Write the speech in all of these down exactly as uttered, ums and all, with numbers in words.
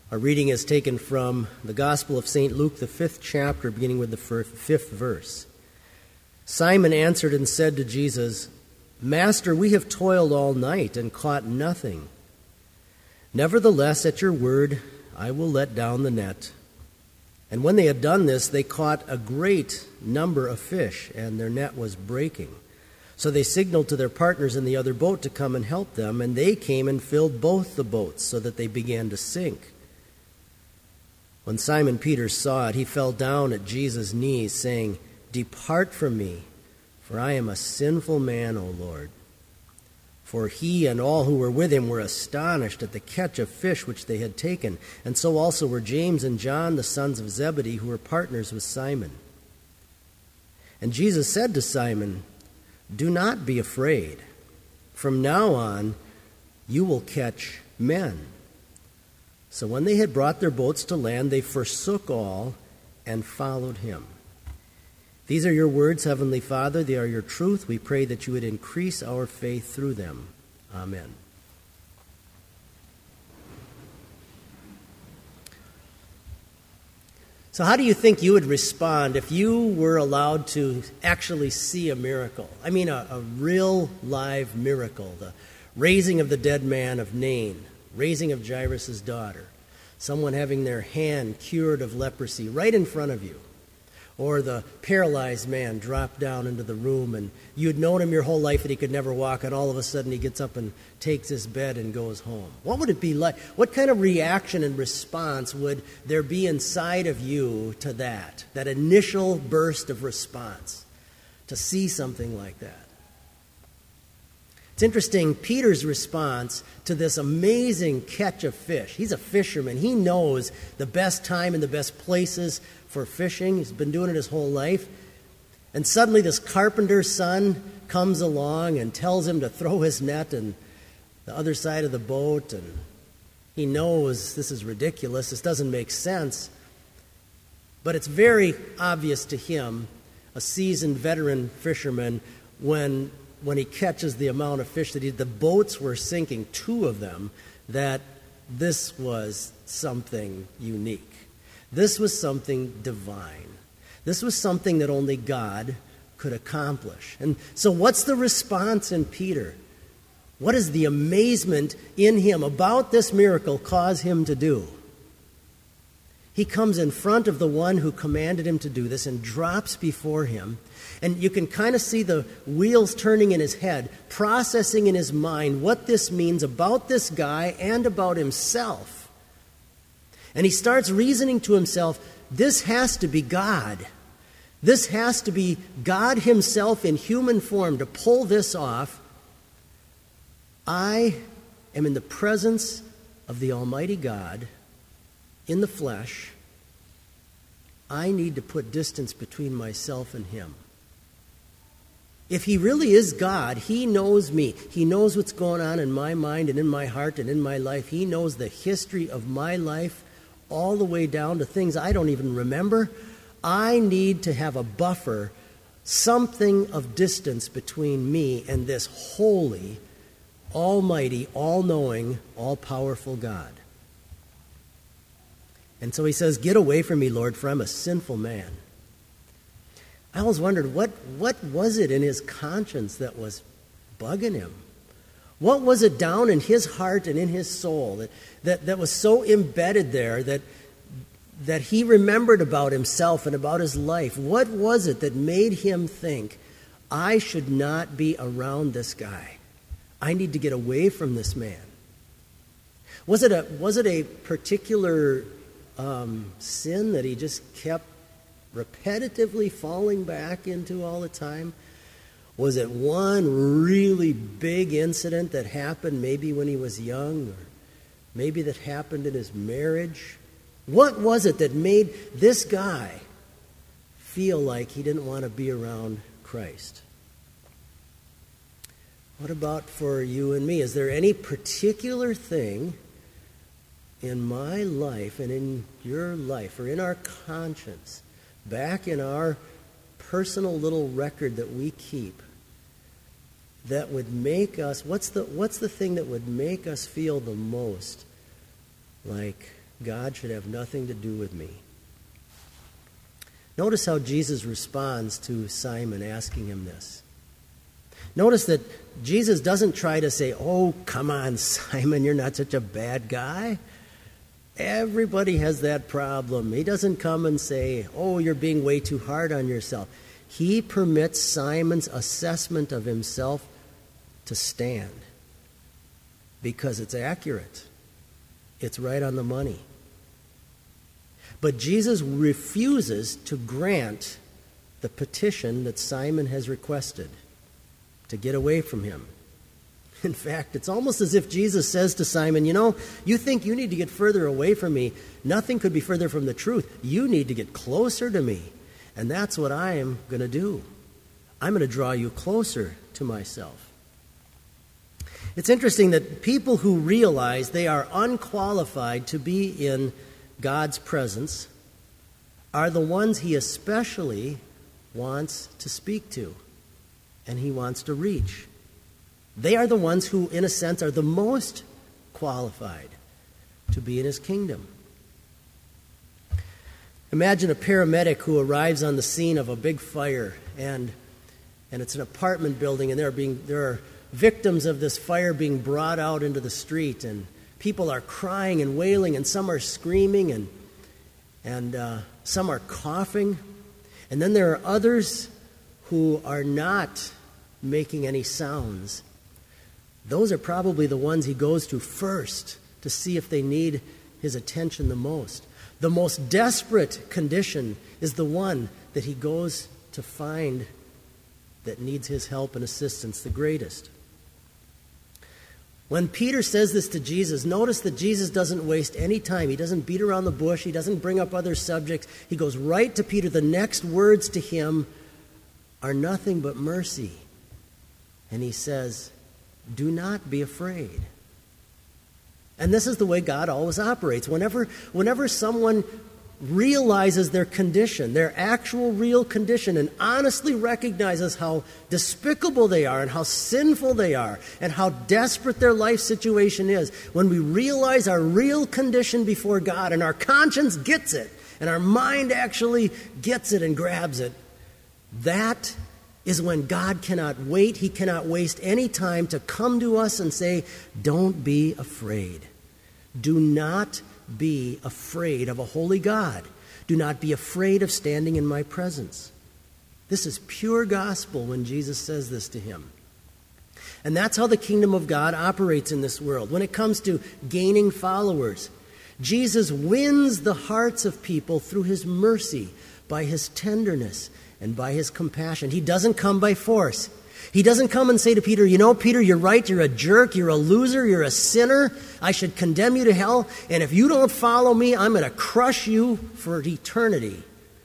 Our reading is taken from the Gospel of Saint Luke, the fifth chapter, beginning with the fifth verse. Simon answered and said to Jesus, "Master, we have toiled all night and caught nothing. Nevertheless, at your word, I will let down the net." And when they had done this, they caught a great number of fish, and their net was breaking. So they signaled to their partners in the other boat to come and help them, and they came and filled both the boats, so that they began to sink. When Simon Peter saw it, he fell down at Jesus' knees, saying, "Depart from me, for I am a sinful man, O Lord." For he and all who were with him were astonished at the catch of fish which they had taken, and so also were James and John, the sons of Zebedee, who were partners with Simon. And Jesus said to Simon, "Do not be afraid. From now on you will catch men." So when they had brought their boats to land, they forsook all and followed him. These are your words, Heavenly Father. They are your truth. We pray that you would increase our faith through them. Amen. So how do you think you would respond if you were allowed to actually see a miracle? I mean, a, a real live miracle. The raising of the dead man of Nain, raising of Jairus' daughter, someone having their hand cured of leprosy right in front of you, or the paralyzed man dropped down into the room and you'd known him your whole life that he could never walk, and all of a sudden he gets up and takes his bed and goes home. What would it be like? What kind of reaction and response would there be inside of you to that, that initial burst of response, to see something like that? It's interesting, Peter's response to this amazing catch of fish. He's a fisherman. He knows the best time and the best places for fishing. He's been doing it his whole life. And suddenly this carpenter's son comes along and tells him to throw his net in the other side of the boat. And he knows this is ridiculous. This doesn't make sense. But it's very obvious to him, a seasoned veteran fisherman, when... when he catches the amount of fish that he, the boats were sinking, two of them, that this was something unique. This was something divine. This was something that only God could accomplish. And so what's the response in Peter? What does the amazement in him about this miracle cause him to do? He comes in front of the one who commanded him to do this and drops before him. And you can kind of see the wheels turning in his head, processing in his mind what this means about this guy and about himself. And he starts reasoning to himself, this has to be God. This has to be God himself in human form to pull this off. I am in the presence of the Almighty God in the flesh. I need to put distance between myself and him. If he really is God, he knows me. He knows what's going on in my mind and in my heart and in my life. He knows the history of my life all the way down to things I don't even remember. I need to have a buffer, something of distance between me and this holy, almighty, all-knowing, all-powerful God. And so he says, "Get away from me, Lord, for I'm a sinful man." I always wondered, what, what was it in his conscience that was bugging him? What was it down in his heart and in his soul that, that, that was so embedded there that, that he remembered about himself and about his life? What was it that made him think, I should not be around this guy? I need to get away from this man. Was it a, was it a particular um, sin that he just kept repetitively falling back into all the time? Was it one really big incident that happened maybe when he was young, or maybe that happened in his marriage? What was it that made this guy feel like he didn't want to be around Christ? What about for you and me? Is there any particular thing in my life and in your life or in our conscience, back in our personal little record that we keep, that would make us, what's the what's the thing that would make us feel the most like God should have nothing to do with me. Notice how Jesus responds to Simon asking him this. Notice that Jesus doesn't try to say, oh, come on, Simon, you're not such a bad guy. Everybody has that problem. He doesn't come and say, oh, you're being way too hard on yourself. He permits Simon's assessment of himself to stand because it's accurate. It's right on the money. But Jesus refuses to grant the petition that Simon has requested to get away from him. In fact, it's almost as if Jesus says to Simon, you know, you think you need to get further away from me. Nothing could be further from the truth. You need to get closer to me. And that's what I am going to do. I'm going to draw you closer to myself. It's interesting that people who realize they are unqualified to be in God's presence are the ones he especially wants to speak to and he wants to reach. They are the ones who, in a sense, are the most qualified to be in his kingdom. Imagine a paramedic who arrives on the scene of a big fire, and and it's an apartment building, and there are being there are victims of this fire being brought out into the street, and people are crying and wailing, and some are screaming, and and uh, some are coughing, and then there are others who are not making any sounds. Those are probably the ones he goes to first to see if they need his attention the most. The most desperate condition is the one that he goes to find that needs his help and assistance the greatest. When Peter says this to Jesus, notice that Jesus doesn't waste any time. He doesn't beat around the bush. He doesn't bring up other subjects. He goes right to Peter. The next words to him are nothing but mercy. And he says, do not be afraid. And this is the way God always operates. Whenever, whenever someone realizes their condition, their actual real condition, and honestly recognizes how despicable they are and how sinful they are and how desperate their life situation is, when we realize our real condition before God and our conscience gets it and our mind actually gets it and grabs it, that is when God cannot wait. He cannot waste any time to come to us and say, don't be afraid. Do not be afraid of a holy God. Do not be afraid of standing in my presence. This is pure gospel when Jesus says this to him. And that's how the kingdom of God operates in this world. When it comes to gaining followers, Jesus wins the hearts of people through his mercy, by his tenderness, and by his compassion. He doesn't come by force. He doesn't come and say to Peter, you know, Peter, you're right, you're a jerk, you're a loser, you're a sinner, I should condemn you to hell, and if you don't follow me, I'm going to crush you for eternity.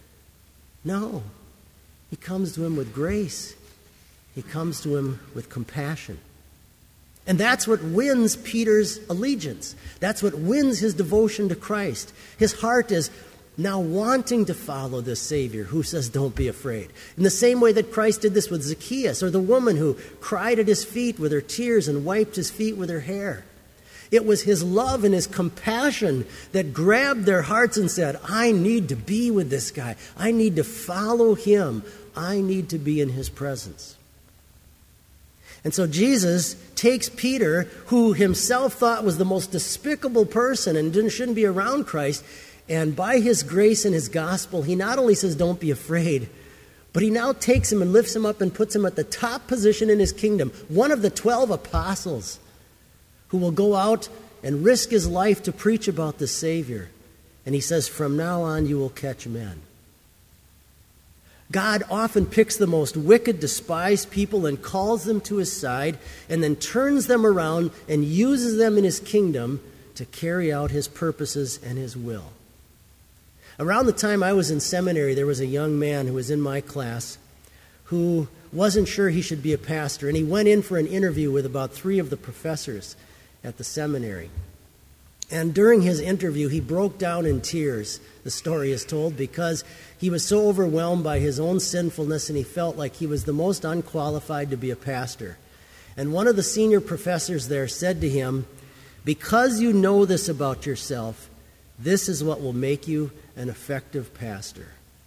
No. He comes to him with grace. He comes to him with compassion. And that's what wins Peter's allegiance. That's what wins his devotion to Christ. His heart is now wanting to follow this Savior who says, don't be afraid. In the same way that Christ did this with Zacchaeus, or the woman who cried at his feet with her tears and wiped his feet with her hair. It was his love and his compassion that grabbed their hearts and said, I need to be with this guy. I need to follow him. I need to be in his presence. And so Jesus takes Peter, who himself thought was the most despicable person and didn't, shouldn't be around Christ, and by his grace and his gospel, he not only says, don't be afraid, but he now takes him and lifts him up and puts him at the top position in his kingdom, one of the twelve apostles who will go out and risk his life to preach about the Savior. And he says, from now on, you will catch men. God often picks the most wicked, despised people and calls them to his side and then turns them around and uses them in his kingdom to carry out his purposes and his will. Around the time I was in seminary, there was a young man who was in my class who wasn't sure he should be a pastor, and he went in for an interview with about three of the professors at the seminary. And during his interview, he broke down in tears, the story is told, because he was so overwhelmed by his own sinfulness and he felt like he was the most unqualified to be a pastor. And one of the senior professors there said to him, because you know this about yourself, This is what will make you an effective pastor.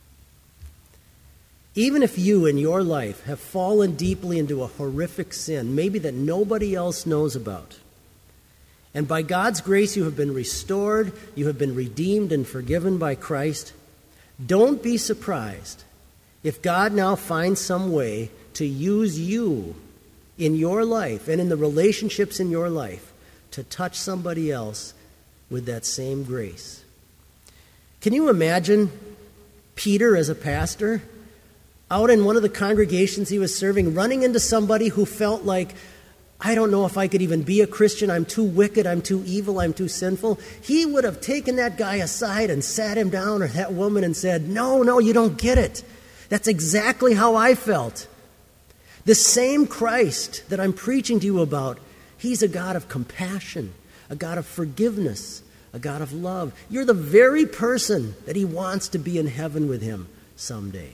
Even if you in your life have fallen deeply into a horrific sin, maybe that nobody else knows about, and by God's grace you have been restored, you have been redeemed and forgiven by Christ, don't be surprised if God now finds some way to use you in your life and in the relationships in your life to touch somebody else with that same grace. Can you imagine Peter as a pastor out in one of the congregations he was serving, running into somebody who felt like, I don't know if I could even be a Christian. I'm too wicked. I'm too evil. I'm too sinful. He would have taken that guy aside and sat him down, or that woman, and said, no, no, you don't get it. That's exactly how I felt. The same Christ that I'm preaching to you about, he's a God of compassion, a God of forgiveness, a God of love. You're the very person that he wants to be in heaven with him someday.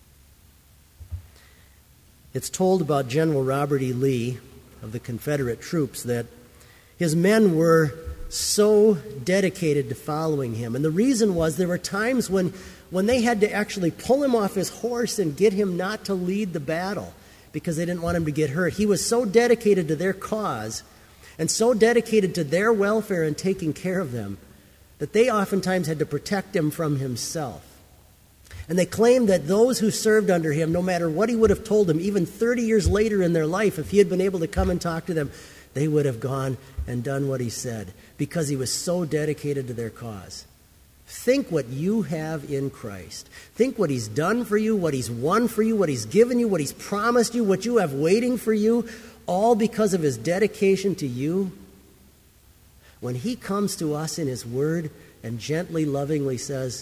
It's told about General Robert E. Lee of the Confederate troops that his men were so dedicated to following him. And the reason was there were times when, when they had to actually pull him off his horse and get him not to lead the battle because they didn't want him to get hurt. He was so dedicated to their cause and so dedicated to their welfare and taking care of them that they oftentimes had to protect him from himself. And they claimed that those who served under him, no matter what he would have told them, even thirty years later in their life, if he had been able to come and talk to them, they would have gone and done what he said because he was so dedicated to their cause. Think what you have in Christ. Think what he's done for you, what he's won for you, what he's given you, what he's promised you, what you have waiting for you, all because of his dedication to you. When he comes to us in his word and gently, lovingly says,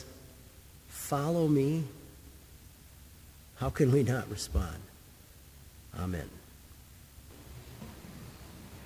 follow me, how can we not respond? Amen.